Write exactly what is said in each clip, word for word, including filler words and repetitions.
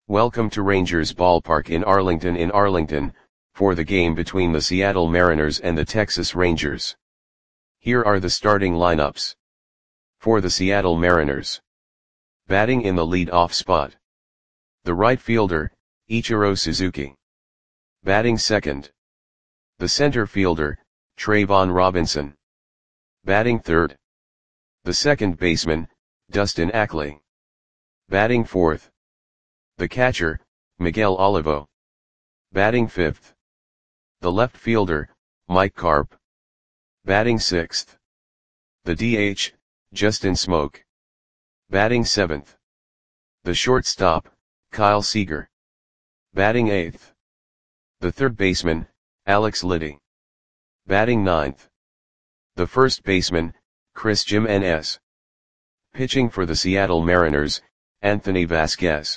Welcome to Rangers Ballpark in Arlington in Arlington, for the game between the Seattle Mariners and the Texas Rangers. Here are the starting lineups. For the Seattle Mariners. Batting in the lead-off spot. The right fielder, Ichiro Suzuki. Batting second. The center fielder, Trayvon Robinson. Batting third. The second baseman, Dustin Ackley. Batting fourth. The catcher, Miguel Olivo. Batting fifth. The left fielder, Mike Carp. Batting sixth. The D H, Justin Smoak. Batting seventh. The shortstop, Kyle Seager. Batting eighth. The third baseman, Alex Liddy. Batting ninth. The first baseman, Chris Jimenez. Pitching for the Seattle Mariners, Anthony Vasquez.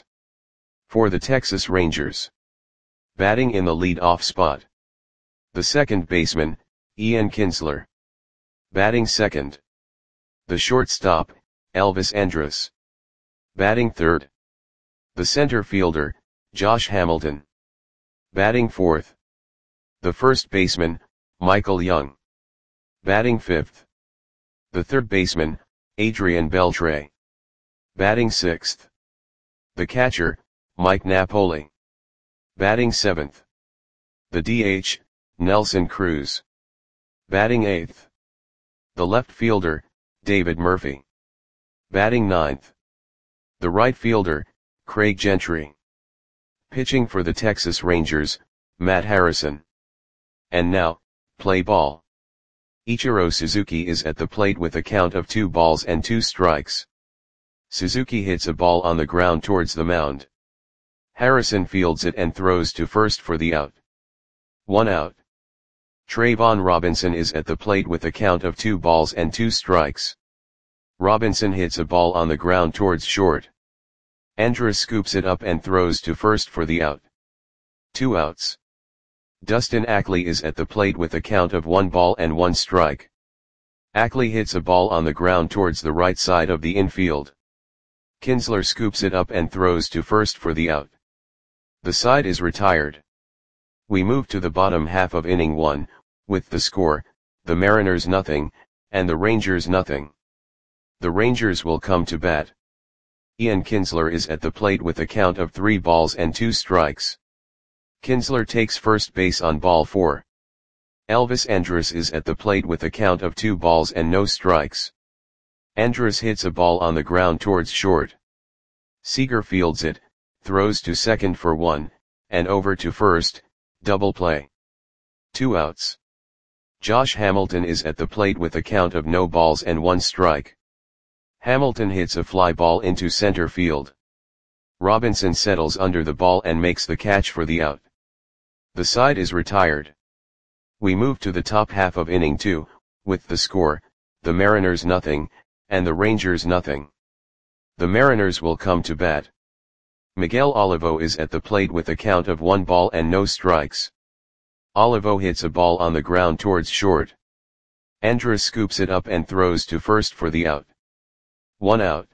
For the Texas Rangers. Batting in the lead-off spot. The second baseman, Ian Kinsler. Batting second. The shortstop, Elvis Andrus. Batting third. The center fielder, Josh Hamilton. Batting fourth. The first baseman, Michael Young. Batting fifth. The third baseman, Adrian Beltre. Batting sixth. The catcher, Mike Napoli. Batting seventh. The D H, Nelson Cruz. Batting eighth. The left fielder, David Murphy. Batting ninth. The right fielder, Craig Gentry. Pitching for the Texas Rangers, Matt Harrison. And now, play ball. Ichiro Suzuki is at the plate with a count of two balls and two strikes. Suzuki hits a ball on the ground towards the mound. Harrison fields it and throws to first for the out. One out. Trayvon Robinson is at the plate with a count of two balls and two strikes. Robinson hits a ball on the ground towards short. Andrus scoops it up and throws to first for the out. Two outs. Dustin Ackley is at the plate with a count of one ball and one strike. Ackley hits a ball on the ground towards the right side of the infield. Kinsler scoops it up and throws to first for the out. The side is retired. We move to the bottom half of inning one, with the score, the Mariners nothing, and the Rangers nothing. The Rangers will come to bat. Ian Kinsler is at the plate with a count of three balls and two strikes. Kinsler takes first base on ball four. Elvis Andrus is at the plate with a count of two balls and no strikes. Andrus hits a ball on the ground towards short. Seager fields it, throws to second for one, and over to first, double play. Two outs. Josh Hamilton is at the plate with a count of no balls and one strike. Hamilton hits a fly ball into center field. Robinson settles under the ball and makes the catch for the out. The side is retired. We move to the top half of inning two, with the score, the Mariners nothing, and the Rangers nothing. The Mariners will come to bat. Miguel Olivo is at the plate with a count of one ball and no strikes. Olivo hits a ball on the ground towards short. Andrus scoops it up and throws to first for the out. One out.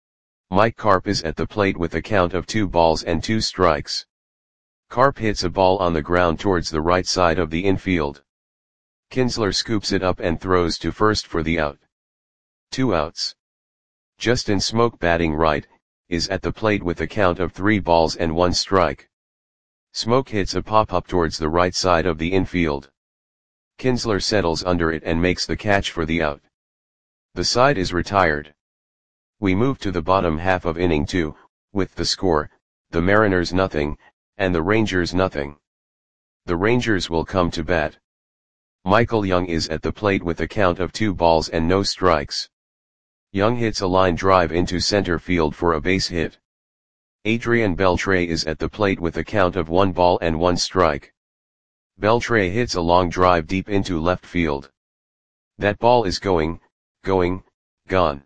Mike Carp is at the plate with a count of two balls and two strikes. Carp hits a ball on the ground towards the right side of the infield. Kinsler scoops it up and throws to first for the out. Two outs. Justin Smoak, batting right, is at the plate with a count of three balls and one strike. Smoak hits a pop-up towards the right side of the infield. Kinsler settles under it and makes the catch for the out. The side is retired. We move to the bottom half of inning two, with the score, the Mariners nothing, and the Rangers nothing. The Rangers will come to bat. Michael Young is at the plate with a count of two balls and no strikes. Young hits a line drive into center field for a base hit. Adrian Beltre is at the plate with a count of one ball and one strike. Beltre hits a long drive deep into left field. That ball is going, going, gone.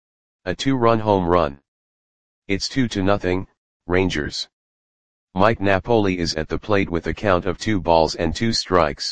A two-run home run. It's two to nothing, Rangers. Mike Napoli is at the plate with a count of two balls and two strikes.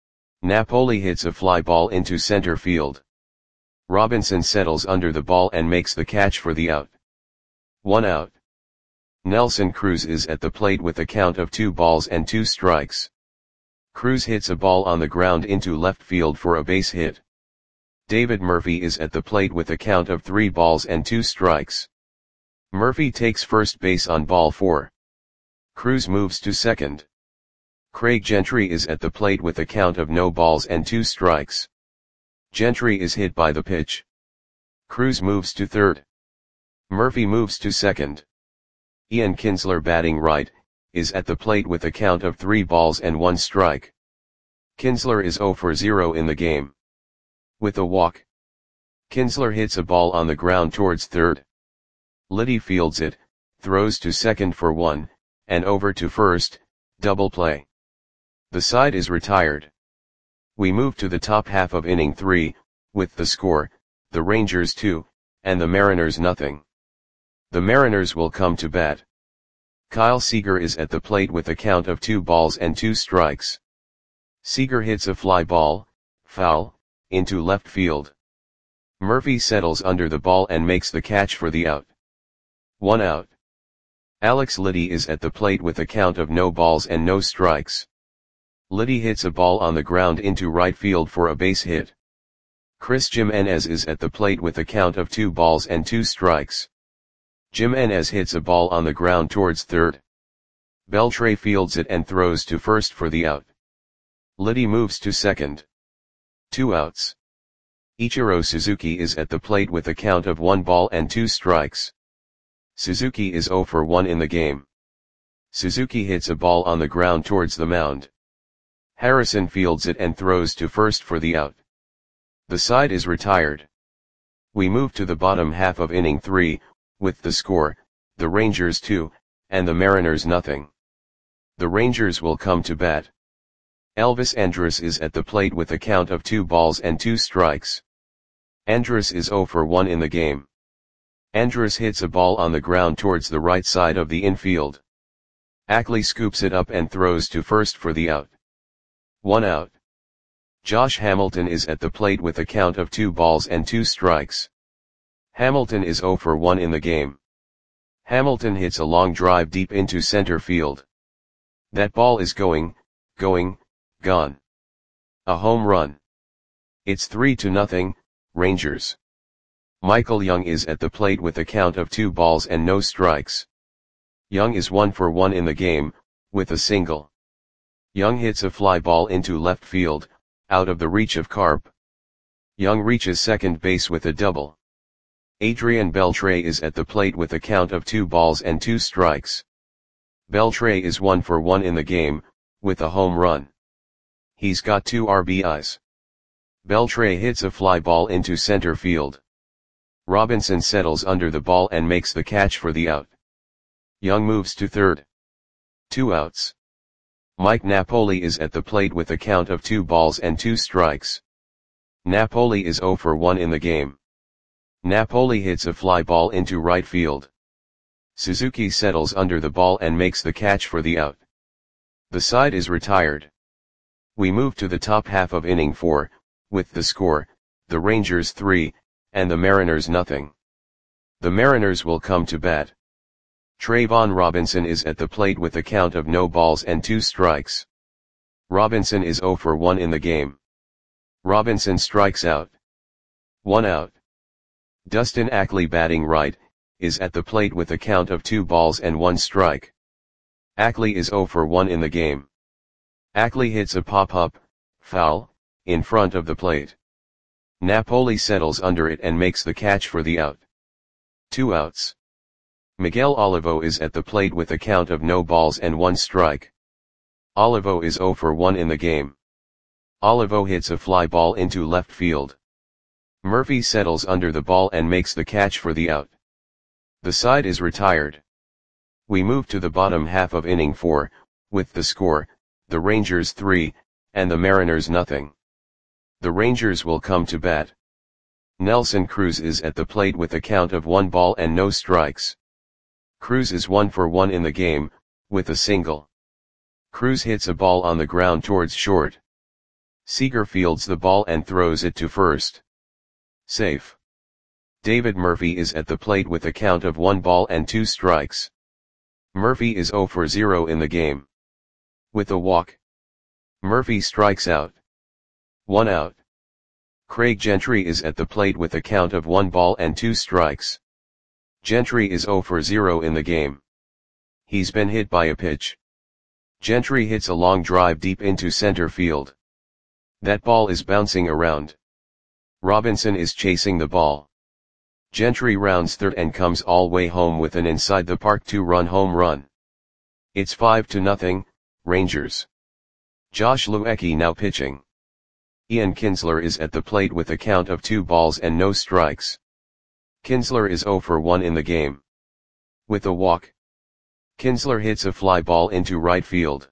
Napoli hits a fly ball into center field. Robinson settles under the ball and makes the catch for the out. One out. Nelson Cruz is at the plate with a count of two balls and two strikes. Cruz hits a ball on the ground into left field for a base hit. David Murphy is at the plate with a count of three balls and two strikes. Murphy takes first base on ball four. Cruz moves to second. Craig Gentry is at the plate with a count of no balls and two strikes. Gentry is hit by the pitch. Cruz moves to third. Murphy moves to second. Ian Kinsler, batting right, is at the plate with a count of three balls and one strike. Kinsler is zero for zero in the game. With a walk, Kinsler hits a ball on the ground towards third. Liddy fields it, throws to second for one, and over to first, double play. The side is retired. We move to the top half of inning three, with the score, the Rangers two, and the Mariners nothing. The Mariners will come to bat. Kyle Seager is at the plate with a count of two balls and two strikes. Seager hits a fly ball, foul, into left field. Murphy settles under the ball and makes the catch for the out. One out. Alex Liddy is at the plate with a count of no balls and no strikes. Liddy hits a ball on the ground into right field for a base hit. Chris Jimenez is at the plate with a count of two balls and two strikes. Jimenez hits a ball on the ground towards third. Beltre fields it and throws to first for the out. Liddy moves to second. Two outs. Ichiro Suzuki is at the plate with a count of one ball and two strikes. Suzuki is zero for one in the game. Suzuki hits a ball on the ground towards the mound. Harrison fields it and throws to first for the out. The side is retired. We move to the bottom half of inning three, with the score, the Rangers two, and the Mariners nothing. The Rangers will come to bat. Elvis Andrus is at the plate with a count of two balls and two strikes. Andrus is zero for one in the game. Andrus hits a ball on the ground towards the right side of the infield. Ackley scoops it up and throws to first for the out. One out. Josh Hamilton is at the plate with a count of two balls and two strikes. Hamilton is zero for one in the game. Hamilton hits a long drive deep into center field. That ball is going, going, gone. A home run. It's three to nothing, Rangers. Michael Young is at the plate with a count of two balls and no strikes. Young is one for one in the game, with a single. Young hits a fly ball into left field, out of the reach of Carp. Young reaches second base with a double. Adrian Beltre is at the plate with a count of two balls and two strikes. Beltre is one for one in the game, with a home run. He's got two R B Is. Beltre hits a fly ball into center field. Robinson settles under the ball and makes the catch for the out. Young moves to third. Two outs. Mike Napoli is at the plate with a count of two balls and two strikes. Napoli is zero for one in the game. Napoli hits a fly ball into right field. Suzuki settles under the ball and makes the catch for the out. The side is retired. We move to the top half of inning four, with the score, the Rangers three, and the Mariners nothing. The Mariners will come to bat. Trayvon Robinson is at the plate with a count of no balls and two strikes. Robinson is zero for one in the game. Robinson strikes out. One out. Dustin Ackley, batting right, is at the plate with a count of two balls and one strike. Ackley is zero for one in the game. Ackley hits a pop-up, foul, in front of the plate. Napoli settles under it and makes the catch for the out. Two outs. Miguel Olivo is at the plate with a count of no balls and one strike. Olivo is zero for one in the game. Olivo hits a fly ball into left field. Murphy settles under the ball and makes the catch for the out. The side is retired. We move to the bottom half of inning four, with the score, the Rangers three, and the Mariners nothing. The Rangers will come to bat. Nelson Cruz is at the plate with a count of one ball and no strikes. Cruz is one for one in the game, with a single. Cruz hits a ball on the ground towards short. Seager fields the ball and throws it to first. Safe. David Murphy is at the plate with a count of one ball and two strikes. Murphy is zero for zero in the game. With a walk, Murphy strikes out. One out. Craig Gentry is at the plate with a count of one ball and two strikes. Gentry is zero for zero in the game. He's been hit by a pitch. Gentry hits a long drive deep into center field. That ball is bouncing around. Robinson is chasing the ball. Gentry rounds third and comes all way home with an inside the park two-run home run. It's five to nothing, Rangers. Josh Luecke now pitching. Ian Kinsler is at the plate with a count of two balls and no strikes. Kinsler is zero for one in the game. With a walk, Kinsler hits a fly ball into right field.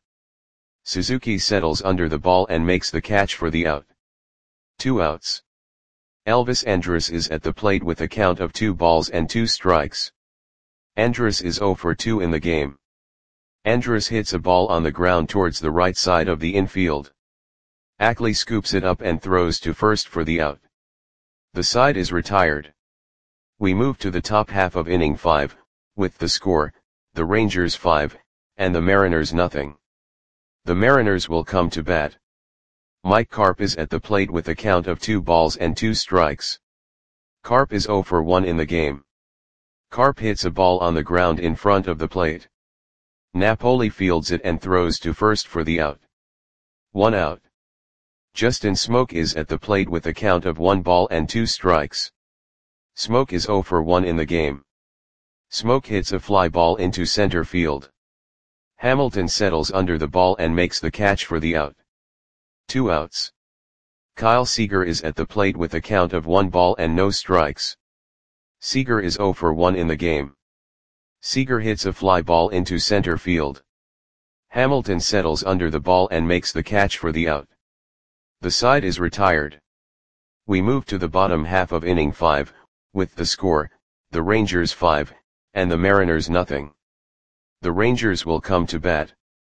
Suzuki settles under the ball and makes the catch for the out. Two outs. Elvis Andrus is at the plate with a count of two balls and two strikes. Andrus is zero for two in the game. Andrus hits a ball on the ground towards the right side of the infield. Ackley scoops it up and throws to first for the out. The side is retired. We move to the top half of inning five, with the score, the Rangers five, and the Mariners nothing. The Mariners will come to bat. Mike Carp is at the plate with a count of two balls and two strikes. Carp is zero for one in the game. Carp hits a ball on the ground in front of the plate. Napoli fields it and throws to first for the out. One out. Justin Smoke is at the plate with a count of one ball and two strikes. Smoke is zero for one in the game. Smoke hits a fly ball into center field. Hamilton settles under the ball and makes the catch for the out. Two outs. Kyle Seager is at the plate with a count of one ball and no strikes. Seager is zero for one in the game. Seager hits a fly ball into center field. Hamilton settles under the ball and makes the catch for the out. The side is retired. We move to the bottom half of inning five, with the score, the Rangers five, and the Mariners nothing. The Rangers will come to bat.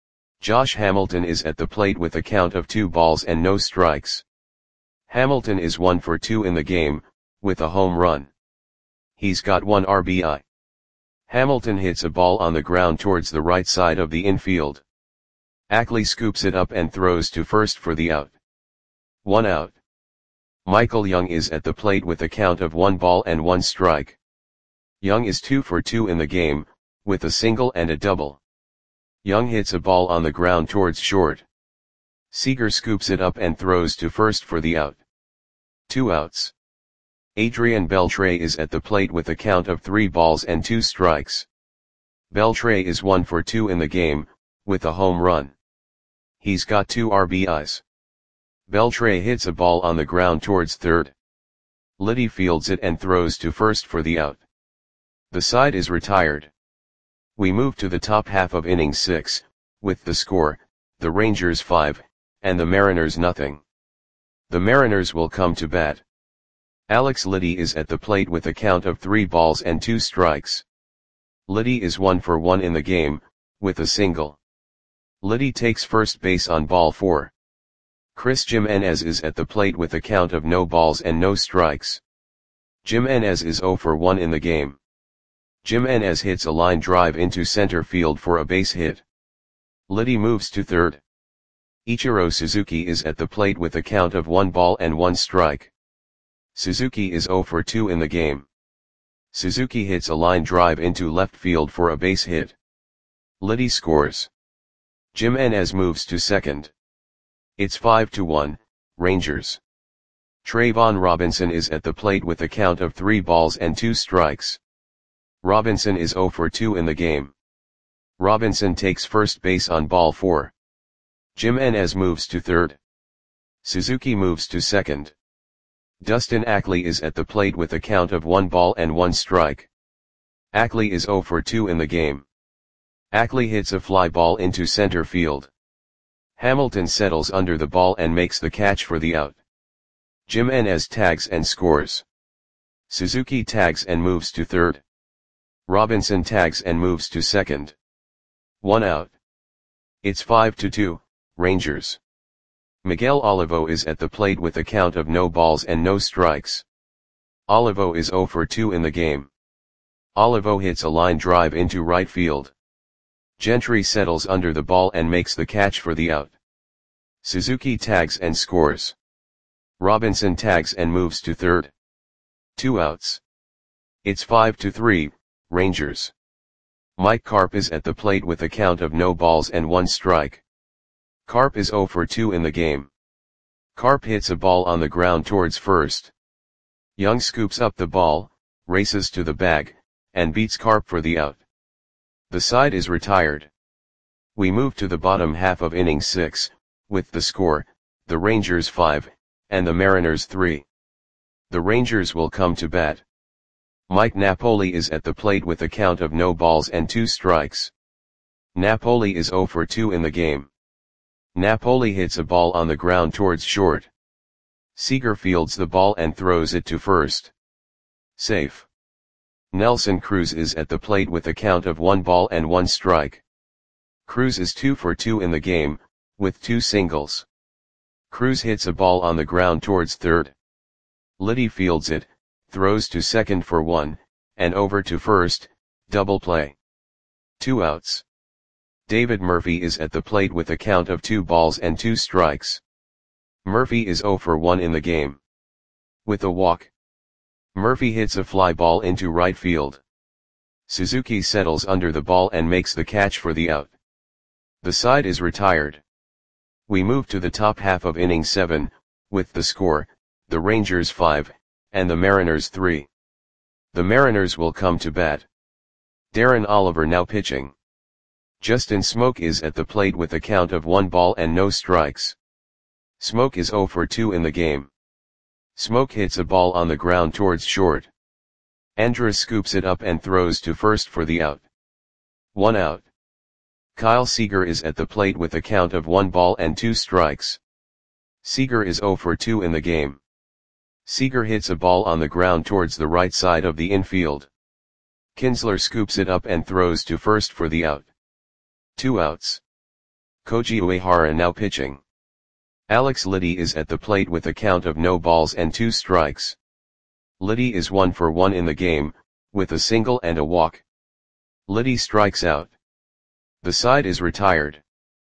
Josh Hamilton is at the plate with a count of two balls and no strikes. Hamilton is one for two in the game, with a home run. He's got one R B I. Hamilton hits a ball on the ground towards the right side of the infield. Ackley scoops it up and throws to first for the out. One out. Michael Young is at the plate with a count of one ball and one strike. Young is two for two in the game, with a single and a double. Young hits a ball on the ground towards short. Seager scoops it up and throws to first for the out. Two outs. Adrian Beltre is at the plate with a count of three balls and two strikes. Beltre is one for two in the game, with a home run. He's got two R B Is. Beltre hits a ball on the ground towards third. Liddy fields it and throws to first for the out. The side is retired. We move to the top half of inning six, with the score, the Rangers five, and the Mariners nothing. The Mariners will come to bat. Alex Liddy is at the plate with a count of three balls and two strikes. Liddy is one for one in the game, with a single. Liddy takes first base on ball four. Chris Jimenez is at the plate with a count of no balls and no strikes. Jimenez is zero for one in the game. Jimenez hits a line drive into center field for a base hit. Liddy moves to third. Ichiro Suzuki is at the plate with a count of one ball and one strike. Suzuki is zero for two in the game. Suzuki hits a line drive into left field for a base hit. Liddy scores. Jimenez moves to second. It's five to one, Rangers. Trayvon Robinson is at the plate with a count of three balls and two strikes. Robinson is zero for two in the game. Robinson takes first base on ball four. Jimenez moves to third. Suzuki moves to second. Dustin Ackley is at the plate with a count of one ball and one strike. Ackley is zero for two in the game. Ackley hits a fly ball into center field. Hamilton settles under the ball and makes the catch for the out. Jimenez tags and scores. Suzuki tags and moves to third. Robinson tags and moves to second. One out. It's five to two, Rangers. Miguel Olivo is at the plate with a count of no balls and no strikes. Olivo is zero for two in the game. Olivo hits a line drive into right field. Gentry settles under the ball and makes the catch for the out. Suzuki tags and scores. Robinson tags and moves to third. Two outs. It's five to three, Rangers. Mike Carp is at the plate with a count of no balls and one strike. Carp is oh for two in the game. Carp hits a ball on the ground towards first. Young scoops up the ball, races to the bag, and beats Carp for the out. The side is retired. We move to the bottom half of inning six, with the score, the Rangers five, and the Mariners three. The Rangers will come to bat. Mike Napoli is at the plate with a count of no balls and two strikes. Napoli is oh for two in the game. Napoli hits a ball on the ground towards short. Seager fields the ball and throws it to first. Safe. Nelson Cruz is at the plate with a count of one ball and one strike. Cruz is two for two in the game, with two singles. Cruz hits a ball on the ground towards third. Liddy fields it, throws to second for one, and over to first, double play. Two outs. David Murphy is at the plate with a count of two balls and two strikes. Murphy is oh for one in the game. With a walk. Murphy hits a fly ball into right field. Suzuki settles under the ball and makes the catch for the out. The side is retired. We move to the top half of inning seven, with the score, the Rangers five, and the Mariners three. The Mariners will come to bat. Darren Oliver now pitching. Justin Smoke is at the plate with a count of one ball and no strikes. Smoke is oh for two in the game. Smoke hits a ball on the ground towards short. Andrus scoops it up and throws to first for the out. One out. Kyle Seager is at the plate with a count of one ball and two strikes. Seager is oh for two in the game. Seager hits a ball on the ground towards the right side of the infield. Kinsler scoops it up and throws to first for the out. Two outs. Koji Uehara now pitching. Alex Liddy is at the plate with a count of no balls and two strikes. Liddy is one for one in the game, with a single and a walk. Liddy strikes out. The side is retired.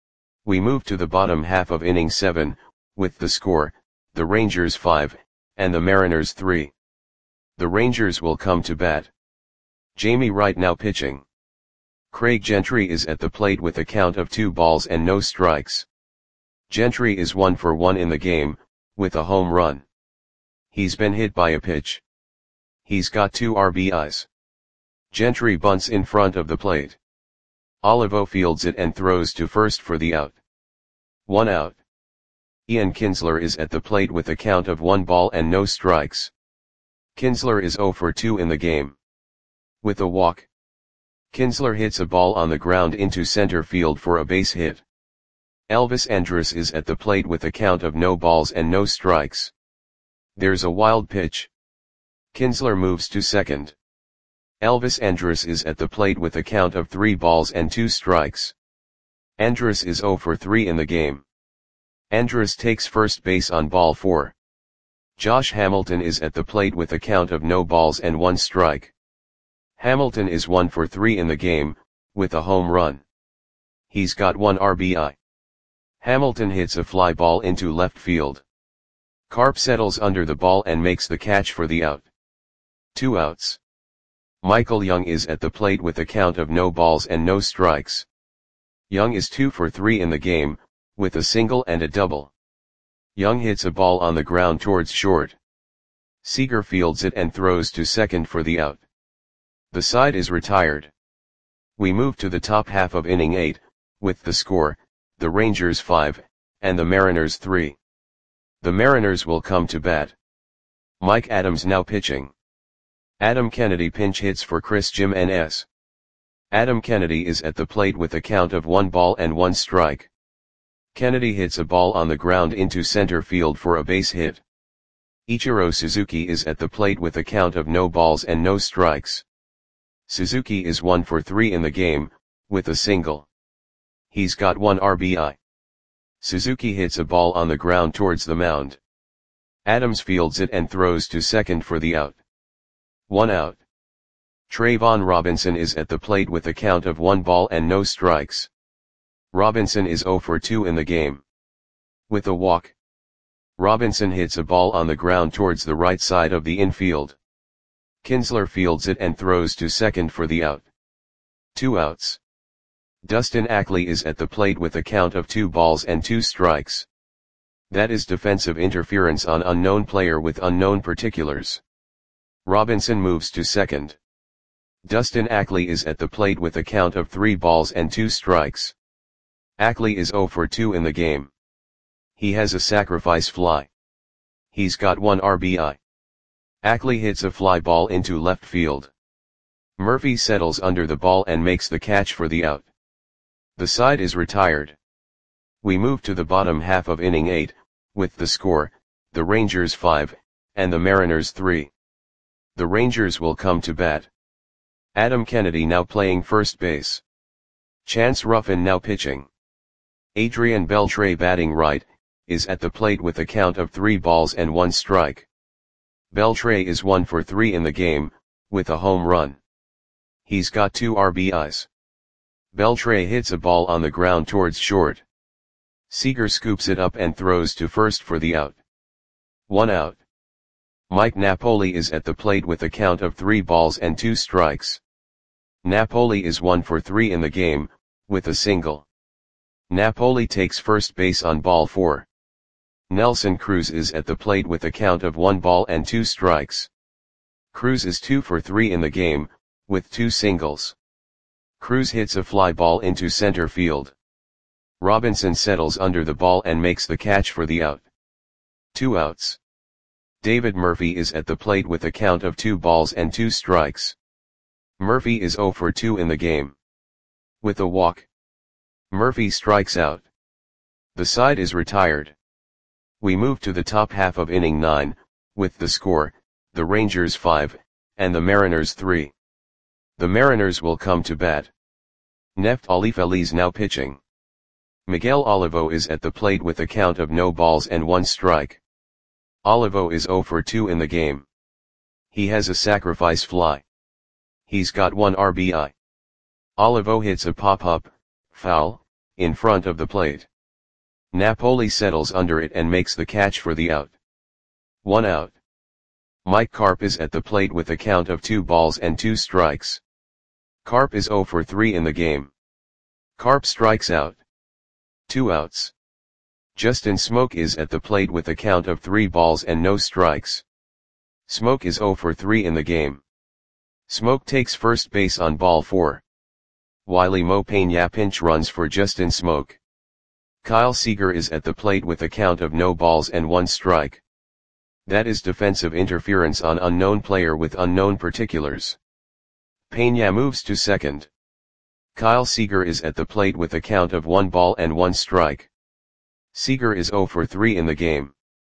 We move to the bottom half of inning seven, with the score, the Rangers five, and the Mariners three. The Rangers will come to bat. Jamie Wright now pitching. Craig Gentry is at the plate with a count of two balls and no strikes. Gentry is one for one in the game, with a home run. He's been hit by a pitch. He's got two R B Is. Gentry bunts in front of the plate. Olivo fields it and throws to first for the out. One out. Ian Kinsler is at the plate with a count of one ball and no strikes. Kinsler is oh for two in the game. With a walk. Kinsler hits a ball on the ground into center field for a base hit. Elvis Andrus is at the plate with a count of no balls and no strikes. There's a wild pitch. Kinsler moves to second. Elvis Andrus is at the plate with a count of three balls and two strikes. Andrus is oh for three in the game. Andrus takes first base on ball four. Josh Hamilton is at the plate with a count of no balls and one strike. Hamilton is one for three in the game, with a home run. He's got one R B I. Hamilton hits a fly ball into left field. Carp settles under the ball and makes the catch for the out. Two outs. Michael Young is at the plate with a count of no balls and no strikes. Young is two for three in the game, with a single and a double. Young hits a ball on the ground towards short. Seager fields it and throws to second for the out. The side is retired. We move to the top half of inning eight, with the score, the Rangers five, and the Mariners three. The Mariners will come to bat. Mike Adams now pitching. Adam Kennedy pinch hits for Chris Jimenez. Adam Kennedy is at the plate with a count of one ball and one strike. Kennedy hits a ball on the ground into center field for a base hit. Ichiro Suzuki is at the plate with a count of no balls and no strikes. Suzuki is one for three in the game, with a single. He's got one R B I. Suzuki hits a ball on the ground towards the mound. Adams fields it and throws to second for the out. One out. Trayvon Robinson is at the plate with a count of one ball and no strikes. Robinson is zero for two in the game. With a walk, Robinson hits a ball on the ground towards the right side of the infield. Kinsler fields it and throws to second for the out. Two outs. Dustin Ackley is at the plate with a count of two balls and two strikes. That is defensive interference on unknown player with unknown particulars. Robinson moves to second. Dustin Ackley is at the plate with a count of three balls and two strikes. Ackley is zero for two in the game. He has a sacrifice fly. He's got one R B I. Ackley hits a fly ball into left field. Murphy settles under the ball and makes the catch for the out. The side is retired. We move to the bottom half of inning eight, with the score, the Rangers five, and the Mariners three. The Rangers will come to bat. Adam Kennedy now playing first base. Chance Ruffin now pitching. Adrian Beltre batting right, is at the plate with a count of three balls and one strike. Beltre is one for three in the game, with a home run. He's got two R B Is. Beltre hits a ball on the ground towards short. Seager scoops it up and throws to first for the out. One out. Mike Napoli is at the plate with a count of three balls and two strikes. Napoli is one for three in the game, with a single. Napoli takes first base on ball four. Nelson Cruz is at the plate with a count of one ball and two strikes. Cruz is two for three in the game, with two singles. Cruz hits a fly ball into center field. Robinson settles under the ball and makes the catch for the out. Two outs. David Murphy is at the plate with a count of two balls and two strikes. Murphy is zero for two in the game. With a walk, Murphy strikes out. The side is retired. We move to the top half of inning nine, with the score, the Rangers five, and the Mariners three. The Mariners will come to bat. Neft Alifeliz now pitching. Miguel Olivo is at the plate with a count of no balls and one strike. Olivo is zero for two in the game. He has a sacrifice fly. He's got one R B I. Olivo hits a pop-up, foul, in front of the plate. Napoli settles under it and makes the catch for the out. One out. Mike Carp is at the plate with a count of two balls and two strikes. Carp is zero for three in the game. Carp strikes out. Two outs. Justin Smoke is at the plate with a count of three balls and no strikes. Smoke is zero for three in the game. Smoke takes first base on ball four. Wiley Mo Peña pinch runs for Justin Smoke. Kyle Seager is at the plate with a count of no balls and one strike. That is defensive interference on unknown player with unknown particulars. Peña moves to second. Kyle Seager is at the plate with a count of one ball and one strike. Seager is zero for three in the game.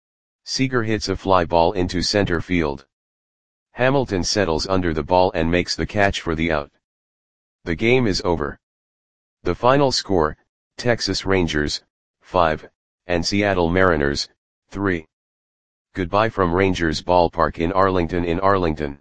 Seager hits a fly ball into center field. Hamilton settles under the ball and makes the catch for the out. The game is over. The final score, Texas Rangers, five, and Seattle Mariners, three. Goodbye from Rangers Ballpark in Arlington in Arlington.